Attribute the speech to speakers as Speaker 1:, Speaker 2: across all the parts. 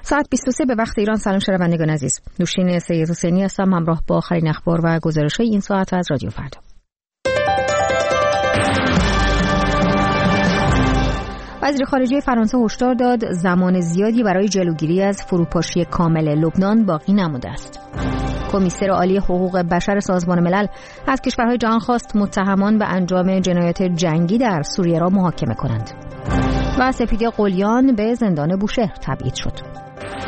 Speaker 1: ساعت 23 به وقت ایران. سلام شنوندگان عزیز، نوشین سید حسینی هستم، همراه با آخرین اخبار و گزارش‌های این ساعت از رادیو فردا. وزیر خارجه فرانسه هشدار داد زمان زیادی برای جلوگیری از فروپاشی کامل لبنان باقی نمانده است. کمیسر عالی حقوق بشر سازمان ملل از کشورهای جهان خواست متهمان به انجام جنایات جنگی در سوریه را محاکمه کنند. و سپیدی قلیان به زندان بوشهر تبعید شد.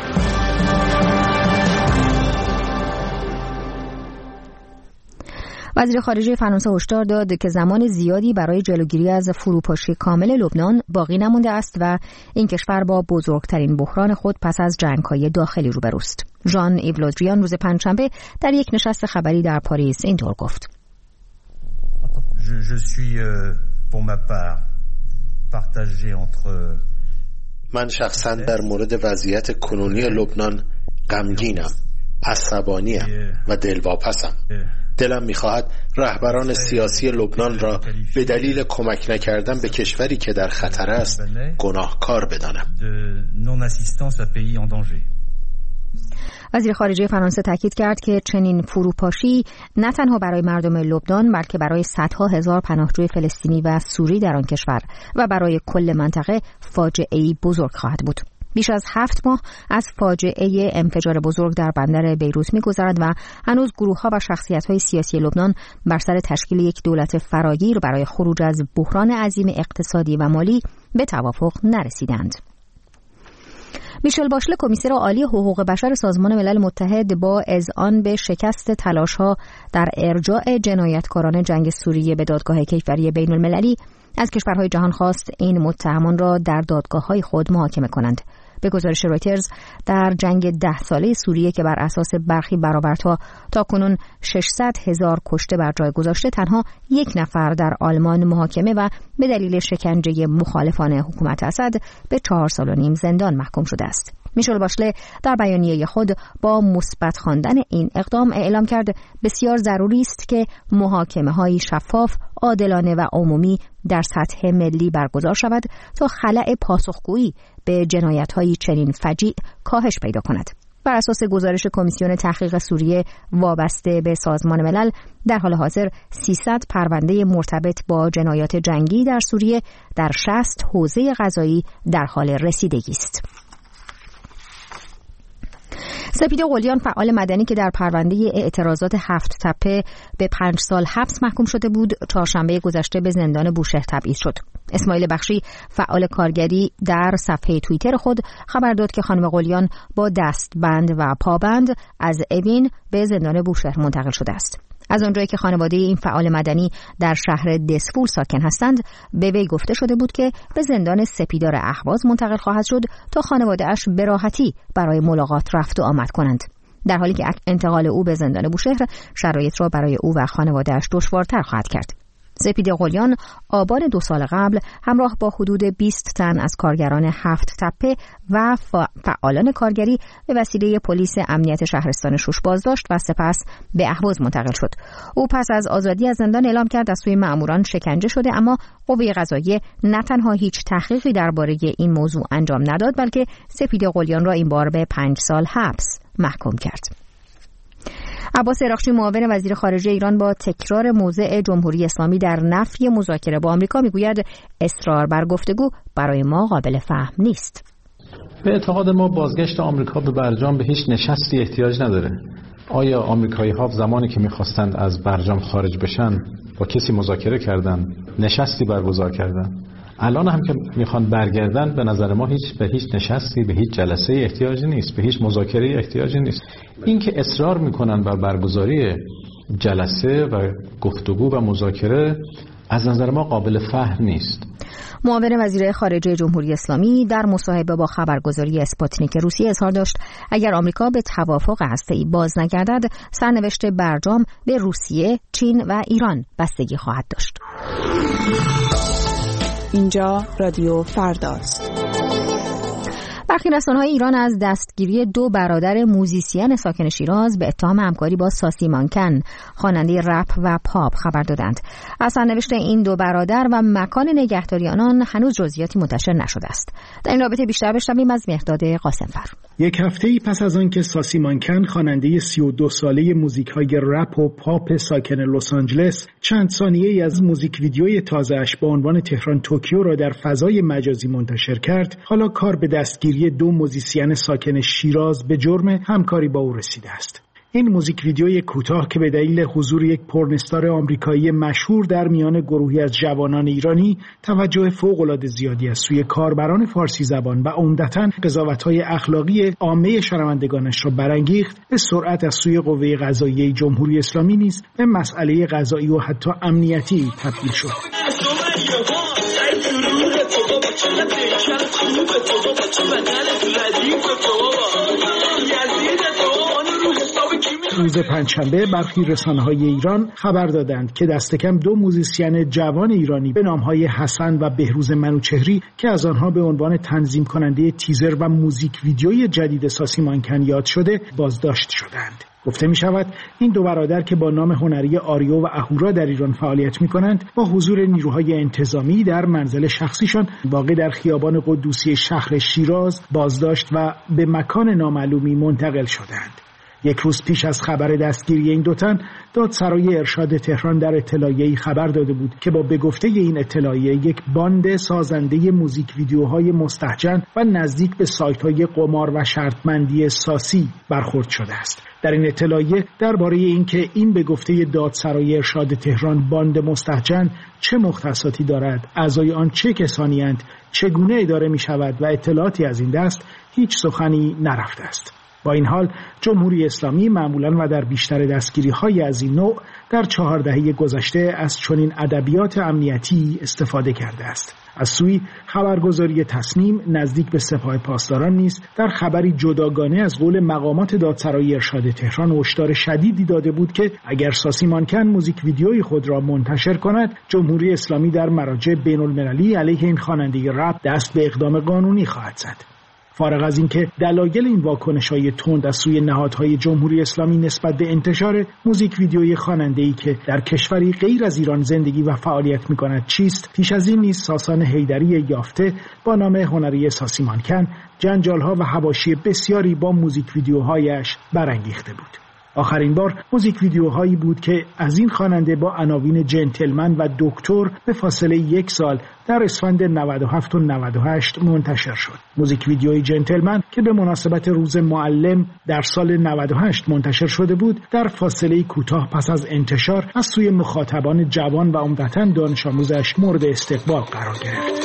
Speaker 1: وزیر خارجه فرانسه هشدار داد که زمان زیادی برای جلوگیری از فروپاشی کامل لبنان باقی نمانده است و این کشور با بزرگترین بحران خود پس از جنگ‌های داخلی روبروست. ژان ایو له دریان روز پنجشنبه در یک نشست خبری در پاریس اینطور گفت:
Speaker 2: من شخصا در مورد وضعیت کنونی لبنان غمگینم، عصبانیم و دلواپسم. دلم می‌خواهد رهبران سیاسی لبنان را به دلیل کمک نکردن به کشوری که در خطر است گناهکار بدانم.
Speaker 1: وزیر خارجه فرانسه تاکید کرد که چنین فروپاشی نه تنها برای مردم لبنان بلکه برای صدها هزار پناهجوی فلسطینی و سوری در آن کشور و برای کل منطقه فاجعه‌ای بزرگ خواهد بود. بیش از 7 ماه از فاجعه انفجار بزرگ در بندر بیروت می‌گذرد و هنوز گروه‌ها و شخصیت‌های سیاسی لبنان بر سر تشکیل یک دولت فراگیر برای خروج از بحران عظیم اقتصادی و مالی به توافق نرسیدند. میشل باشله، کمیسر عالی حقوق بشر سازمان ملل متحد، با اذعان به شکست تلاش‌ها در ارجاع جنایتکاران جنگ سوریه به دادگاه کیفری بین‌المللی از کشورهای جهان خواست این متهمان را در دادگاه‌های خود محاکمه کنند. به گزارش رویترز، در جنگ 10 ساله سوریه که بر اساس برخی برآوردها تاکنون 600,000 کشته بر جای گذاشته، تنها 1 نفر در آلمان محاکمه و به دلیل شکنجه مخالفان حکومت اسد به 4 سال و نیم زندان محکوم شده است. میشل باشله در بیانیه خود با مثبت خواندن این اقدام اعلام کرد بسیار ضروری است که محاکمه‌های شفاف، عادلانه و عمومی در سطح ملی برگزار شود تا خلأ پاسخگویی به جنایت‌های چنین فجیع کاهش پیدا کند. بر اساس گزارش کمیسیون تحقیق سوریه وابسته به سازمان ملل، در حال حاضر 300 پرونده مرتبط با جنایات جنگی در سوریه در 60 حوزه قضایی در حال رسیدگی است. سپیدی قلیان، فعال مدنی که در پرونده اعتراضات 7 تپه به 5 سال حبس محکوم شده بود، چهارشنبه گذشته به زندان بوشهر تبعید شد. اسماعیل بخشی، فعال کارگری، در صفحه توییتر خود خبر داد که خانم قلیان با دستبند و پابند از اوین به زندان بوشهر منتقل شده است. از آنجایی که خانواده این فعال مدنی در شهر دسفول ساکن هستند، به وی گفته شده بود که به زندان سپیدار اهواز منتقل خواهد شد تا خانواده‌اش به راحتی برای ملاقات رفت و آمد کنند. در حالی که انتقال او به زندان بوشهر شرایط را برای او و خانواده‌اش دشوارتر خواهد کرد. سپیدی قلیان آبان 2 سال قبل همراه با حدود 20 تن از کارگران 7 تپه و فعالان کارگری به وسیله پلیس امنیت شهرستان شوش بازداشت و سپس به اهواز منتقل شد. او پس از آزادی از زندان اعلام کرد از سوی مأموران شکنجه شده، اما قوه قضاییه نه تنها هیچ تحقیقی درباره این موضوع انجام نداد، بلکه سپیدی قلیان را این بار به 5 سال حبس محکوم کرد. عباس عراقچی، معاون وزیر خارجه ایران، با تکرار موضع جمهوری اسلامی در نفی مذاکره با آمریکا میگوید اصرار بر گفتگو برای ما قابل فهم نیست.
Speaker 3: به اعتقاد ما بازگشت آمریکا به برجام به هیچ نشستی احتیاج نداره. آیا آمریکایی‌ها زمانی که می‌خواستند از برجام خارج بشن با کسی مذاکره کردن، نشستی برگزار کردن؟ الان هم که میخوان برگردن، به نظر ما به هیچ نشستی، به هیچ جلسه احتیاجی نیست، به هیچ مذاکره احتیاجی نیست. این که اصرار میکنن بر برگزاری جلسه و گفتگو و مذاکره از نظر ما قابل فهم نیست.
Speaker 1: معاون وزیر خارجه جمهوری اسلامی در مصاحبه با خبرگزاری اسپوتنیک روسیه اظهار داشت اگر آمریکا به توافق هسته‌ای باز نگردد، سرنوشت برجام به روسیه، چین و ایران بستگی خواهد داشت.
Speaker 4: اینجا رادیو فرداست.
Speaker 1: برخی رسانه‌های ایران از دستگیری 2 برادر موزیسین ساکن شیراز به اتهام همکاری با ساسی مانکن، خواننده رپ و پاپ، خبر دادند. از سرنوشت این 2 برادر و مکان نگهداری آنان هنوز جزئیاتی منتشر نشده است. در این رابطه بیشتر بشنویم از مهرداد قاسم‌فر.
Speaker 5: یک هفته‌ای پس از آنکه ساسی مانکن خواننده 32 ساله موزیک‌های رپ و پاپ ساکن لس آنجلس چند ثانیه‌ای از موزیک ویدیوی تازه‌اش با عنوان تهران توکیو را در فضای مجازی منتشر کرد، حالا کار به دستگیری 2 موزیسین ساکن شیراز به جرم همکاری با او رسیده است. این موزیک ویدیوی کوتاه که به دلیل حضور یک پورنستار آمریکایی مشهور در میان گروهی از جوانان ایرانی توجه فوق‌العاده زیادی از سوی کاربران فارسی زبان و عمدتاً قضاوت‌های اخلاقی عامه شنوندگانش را برانگیخت، به سرعت از سوی قوه قضاییه جمهوری اسلامی نیز به مسئله قضایی و حتی امنیتی تبدیل شد. روز پنجشنبه برخی رسانه‌های ایران خبر دادند که دست کم 2 موزیسین جوان ایرانی به نام‌های حسن و بهروز منوچهری که از آنها به عنوان تنظیم کننده تیزر و موزیک ویدیوی جدید ساسی مانکن یاد شده بازداشت شدند. گفته می شود این 2 برادر که با نام هنری آریو و اهورا در ایران فعالیت می کنند با حضور نیروهای انتظامی در منزل شخصیشان واقع در خیابان قدوسی شهر شیراز بازداشت و به مکان نامعلومی منتقل شدند. یک روز پیش از خبر دستگیری این 2 تن، دادسرای ارشاد تهران در اطلاعیه‌ای خبر داده بود که با به گفته این اطلاعیه یک باند سازنده موزیک ویدیوهای مستهجن و نزدیک به سایت‌های قمار و شرطمندی ساسی برخورد شده است. در این اطلاعیه درباره اینکه این به گفته دادسرای ارشاد تهران باند مستهجن چه مختصاتی دارد، اعضای آن چه کسانی اند، چگونه اداره می شود و اطلاعاتی از این دست هیچ سخنی نرفته است. با این حال جمهوری اسلامی معمولاً و در بیشتر دستگیری‌های از این نوع در 4 دهه گذشته از چنین ادبیات امنیتی استفاده کرده است. از سوی خبرگزاری تصمیم نزدیک به سپاه پاسداران نیز در خبری جداگانه از قول مقامات دادسرای ارشاد تهران هشدار شدیدی داده بود که اگر ساسی مانکن موزیک ویدیوی خود را منتشر کند، جمهوری اسلامی در مراجع بین‌المللی علیه این خواننده رپ دست به اقدام قانونی خواهد زد. فارغ از اینکه دلایل این واکنش‌های تند از سوی نهادهای جمهوری اسلامی نسبت به انتشار موزیک ویدیوی خواننده‌ای که در کشوری غیر از ایران زندگی و فعالیت می‌کند چیست، پیش از این نیز ساسان حیدری یافته با نام هنری ساسی مانکن جنجال‌ها و حواشی بسیاری با موزیک ویدیوهایش برانگیخته بود. آخرین بار موزیک ویدیوهایی بود که از این خواننده با عناوین جنتلمن و دکتر به فاصله 1 سال در اسفند 97 و 98 منتشر شد. موزیک ویدیوی جنتلمن که به مناسبت روز معلم در سال 98 منتشر شده بود، در فاصله کوتاه پس از انتشار از سوی مخاطبان جوان و عمدتاً دانش آموزش مورد استقبال قرار گرفت.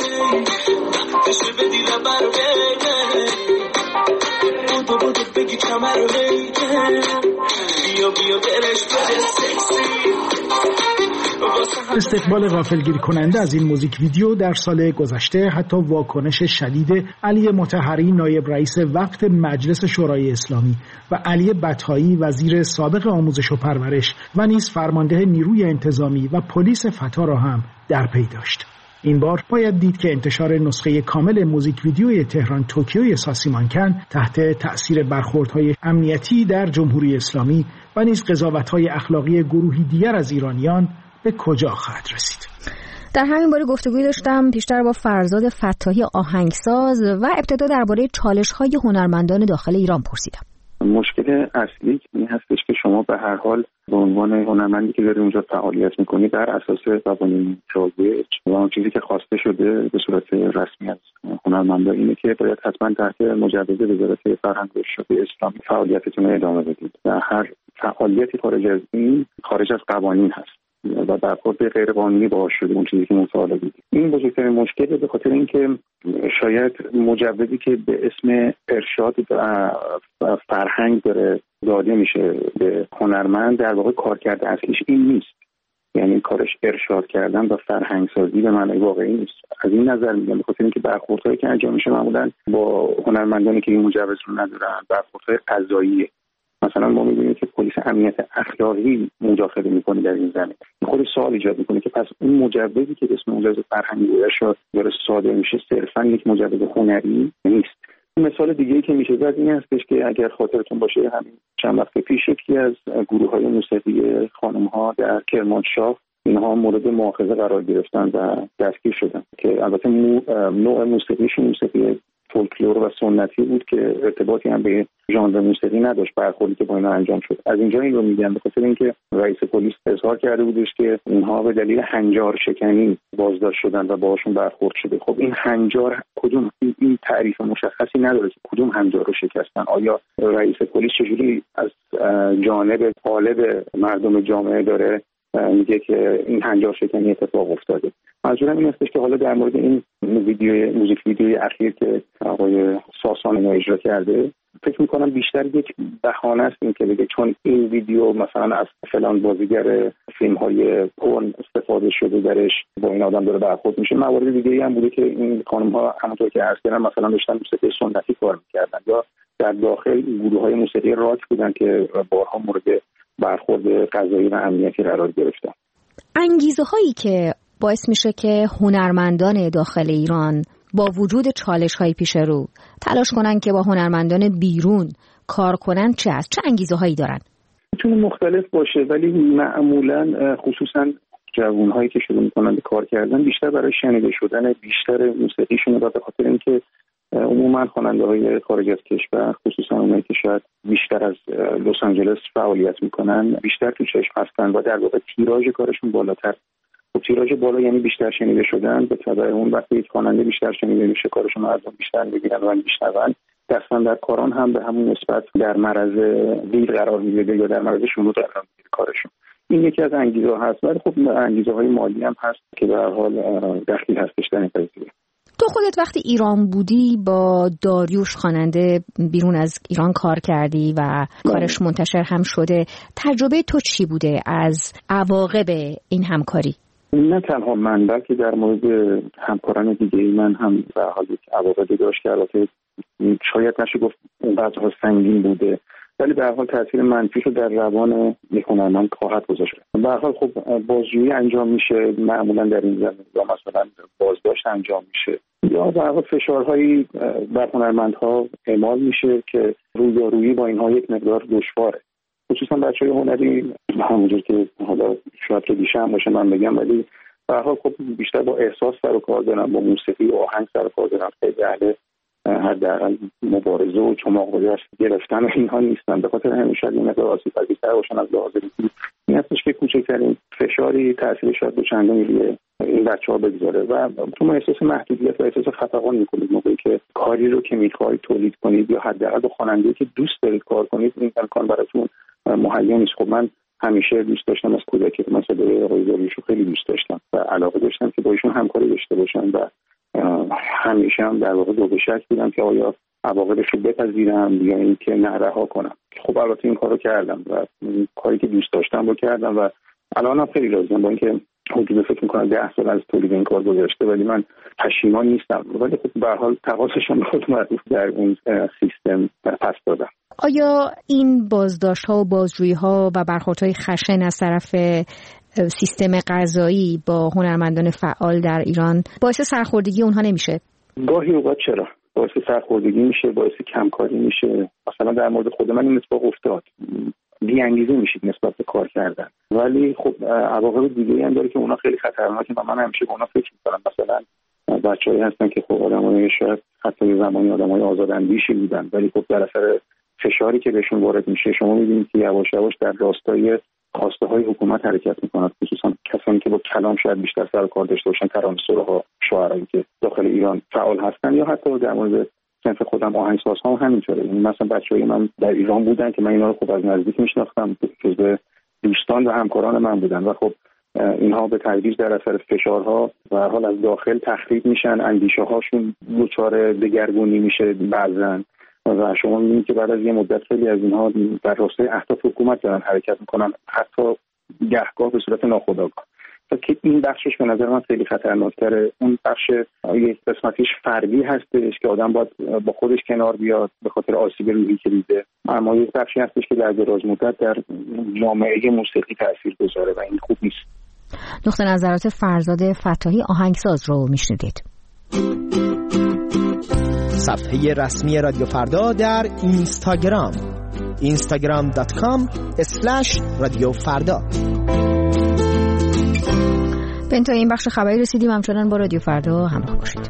Speaker 5: استقبال غافلگیر کننده از این موزیک ویدیو در سال گذشته حتی واکنش شدید علی مطهری نایب رئیس وقت مجلس شورای اسلامی و علی بطایی وزیر سابق آموزش و پرورش و نیز فرمانده نیروی انتظامی و پلیس فتا را هم در پی داشت. این بار باید دید که انتشار نسخه کامل موزیک ویدیوی تهران توکیوی ساسی مانکن تحت تأثیر برخوردهای امنیتی در جمهوری اسلامی و نیز قضاوت‌های اخلاقی گروهی دیگر از ایرانیان به کجا خواهد رسید.
Speaker 1: در همین باره گفتگوی داشتم پیشتر با فرزاد فتاحی آهنگساز و ابتدا درباره چالش‌های هنرمندان داخل ایران پرسیدم.
Speaker 6: مشکل اصلی این هستش که شما به هر حال به عنوان هنرمندی که داری اونجا فعالیت میکنی در اساس قوانین رایج و اون چیزی که خواسته شده به صورت رسمی از هنرمندا اینه که باید حتما تحت مجوز وزارت فرهنگ و ارشاد اسلامی فعالیتتون رو ادامه بدید. در هر فعالیتی خارج از این خارج از قوانین هست و برخورد غیر قانونی باعث شده اون چیزی که مطالبه بود. این بزرگترین مشکل به خاطر اینکه شاید مجوزی که به اسم ارشاد و فرهنگ داره داده میشه به هنرمند در واقع کارکرد اصلیش این نیست. یعنی کارش ارشاد کردن و فرهنگ سازی به معنای واقعی نیست. از این نظر میگم به خاطر اینکه برخوردهایی که انجام میشه معمولا با هنرمندانی که این مجوز رو ندارن برخوردهای قضاییه. مثلا ما می‌بینیم که پلیس امنیت اخلاقی مداخله می‌کنه در این زمینه. خود سوال ایجاد می‌کنه که پس اون مجوزی که به اسم مجوز فرهنگی و ارشاد داره صادر میشه صرفاً یک مجوز هنری نیست. مثال دیگه‌ای که میشه زد این هستش که اگر خاطرتون باشه همین چند وقت پیش یکی از گروه‌های موسیقی خانم‌ها در کرمانشاه اینها مورد مؤاخذه قرار گرفتن و دستگیر شدن که البته نوع موسیقیشون موسیقی فولکلور و سنتی بود که ارتباطی هم به ژانر موسیقی نداشت، برخوردی که با اینا انجام شد. از اینجا این رو میگم به خاطر اینکه رئیس پلیس اظهار کرده بودش که اینها به دلیل هنجار شکنی بازداشت شدن و باهاشون برخورد شده. خب این هنجار کدوم، این تعریف مشخصی نداره که کدوم هنجار رو شکستن. آیا رئیس پلیس چجوری از جانب طالب مردم جامعه داره میگه که این هنجار شکنی اتفاق افتاده؟ منظورم این هستش که حالا در مورد این موزیک ویدیوی اخیر که آقای ساسان اجرا کرده، فکر میکنم بیشتر یک بهانه است این که بگه چون این ویدیو مثلا از فلان بازیگر فیلم های پورن استفاده شده درش با این آدم داره برخورد میشه. موارد دیگه‌ای هم بوده که این خانم ها همونطور که عرض کردم مثلا داشتن موسیقی سنتی کار میکردن یا در داخل گروه های موسیقی راک بودن که بارها مورد برخورد قضایی و امنیتی قرار گرفتن.
Speaker 1: انگیزه هایی که باعث میشه که هنرمندان داخل ایران با وجود چالش های پیش رو تلاش کنن که با هنرمندان بیرون کار کنن چه است؟ چه انگیزه هایی دارن؟
Speaker 6: میتونه مختلف باشه، ولی معمولا خصوصا جوان هایی که شروع میکنن به کار کردن بیشتر برای شنیده شدن بیشتر موسیقیشون و به خاطر اینکه عموما خواننده های خارج از کشور خصوصا اونایی که شاید بیشتر از لس آنجلس فعالیت میکنن بیشتر تو چشم هستن و در واقع تیراژ کارشون بالاتر. و تیراژ بالا یعنی بیشتر شنیده شدن. به تبع اون وقتی یک خواننده بیشتر شنیده میشه کارشون مردم بیشتر میبینن و میشنون، دستن در کاران هم به همون نسبت در معرض دید قرار میگیره یا در معرض شنود قرار میگیره کارشون. این یکی از انگیزه هست، ولی خب انگیزه های مالی هم هست که به هر حال دخیل هستش در این قضیه.
Speaker 1: تو خودت وقتی ایران بودی با داریوش خواننده بیرون از ایران کار کردی و کارش منتشر هم شده، تجربه تو چی بوده از عواقب این همکاری؟
Speaker 6: نه تنها من بلکه در مورد همکاران دیگه من هم به حال عواقبی داشت که البته شاید نشه گفت اونقدر سنگین بوده، ولی به هر حال تاثیر منفیشو در روان یک هنرمند خواهد گذاشت. به هر حال خب بازجویی انجام میشه معمولا در این زمینه یا مثلا بازداشت انجام میشه یا به هر حال فشارهایی بر هنرمندها اعمال میشه که رویارویی با اینها یک مقدار دشواره. خصوصا بچه‌های هنری همونجور که حالا شاید که بیشتر هم باشه من بگم، ولی به هر حال خب بیشتر با احساس سر و کار دارن، با موسیقی و آهنگ سر و کار دارن، خیلی اهل حداقل مبارزه و چماق گرفتن و اینها نیستن. به خاطر همین شاید این مقدار آسیب‌پذیرتر باشن از لحاظ روحی. این هستش که کوچکترین فشاری تاثیر شاید به چندانی روی این بچه‌ها بگذاره و تو احساس محدودیت و احساس خفقان می‌کنید موقعی که کاری رو که می‌خواید تولید کنید یا حداقل با خواننده‌ای که دوست دارید کار کنید این امکان براتون مهیا نیست. خب من همیشه دوست داشتم از کودکی مثلا آقای داریوش رو خیلی دوست داشتم و علاقه داشتم که با ایشون همکاری داشته باشم و همیشه هم در واقع دو به شک بودم که آیا عواقبش رو بپذیرم یا اینکه نه رها کنم. خب البته این کارو کردم و کاری که دوست داشتم رو کردم و الانم خیلی راضیم با اینکه حدود فکر می‌کنم 10 سال از تولید این کار گذشته ولی من پشیمان نیستم. ولی خب به هر حال تقاضاشون رو خود معروف در اون سیستم پس دادم.
Speaker 1: آیا این بازداشت‌ها و بازجویی‌ها و برخوردهای خشن از طرف سیستم قضایی با هنرمندان فعال در ایران باعث سرخوردگی اونها نمیشه؟
Speaker 6: گاهی اوقات چرا؟ باعث سرخوردگی میشه، باعث کمکاری میشه. مثلا در مورد خود من این اتفاق افتاد. بی‌انگیزه میشید نسبت به کار کردن. ولی خب عواقب دیگه‌ای هم داره که اونا خیلی خطرناکه و من همیشه به اونا فکر می‌کنم. مثلا بچه‌ای هستن که خب آدمای شاید حتی زمانی آدمای آزاداندیشی بودن ولی خب در اثر فشاری که بهشون وارد میشه شما می‌بینید که یواش یواش در راستای خواسته های حکومت حرکت میکنند، خصوصا کسانی که با کلام شاید بیشتر سر و کار داشته باشن، ترانه‌سراها، شاعرایی که داخل ایران فعال هستن یا حتی در مورد صنف خودم آهنگسازها هم همینطوره. یعنی مثلا بچه‌های من در ایران بودن که من اینا رو خوب از نزدیک میشناختم، جزو دوستان و همکاران من بودن و خب اینها به تدریج در اثر فشارها و هر حال از داخل تخریب میشن، اندیشه هاشون دچار دگرگونی میشه بعضن و شما می‌بینید که بعد از یه مدت خیلی از اینها در راستای اهداف حکومت دارن حرکت میکنن، حتی گهگاه به صورت ناخودآگاه. که این بخشش به نظر من خیلی خطرناک‌تره. اون بخش یک قسمتیش فردی هستش که آدم باید با خودش کنار بیاد به خاطر آسیب روحی که دیده، اما یک بخشی هستش که در دراز مدت در جامعه موسیقی تاثیر گذاره و این خوب نیست.
Speaker 1: نقطه نظرات فرزاد فتاحی آهنگساز رو میشنیدید.
Speaker 7: صفحه رسمی رادیو فردا در اینستاگرام instagram.com/رادیوفردا.
Speaker 1: به انتهای این بخش خبری رسیدیم. همچنان با رادیو فردا همراه باشید.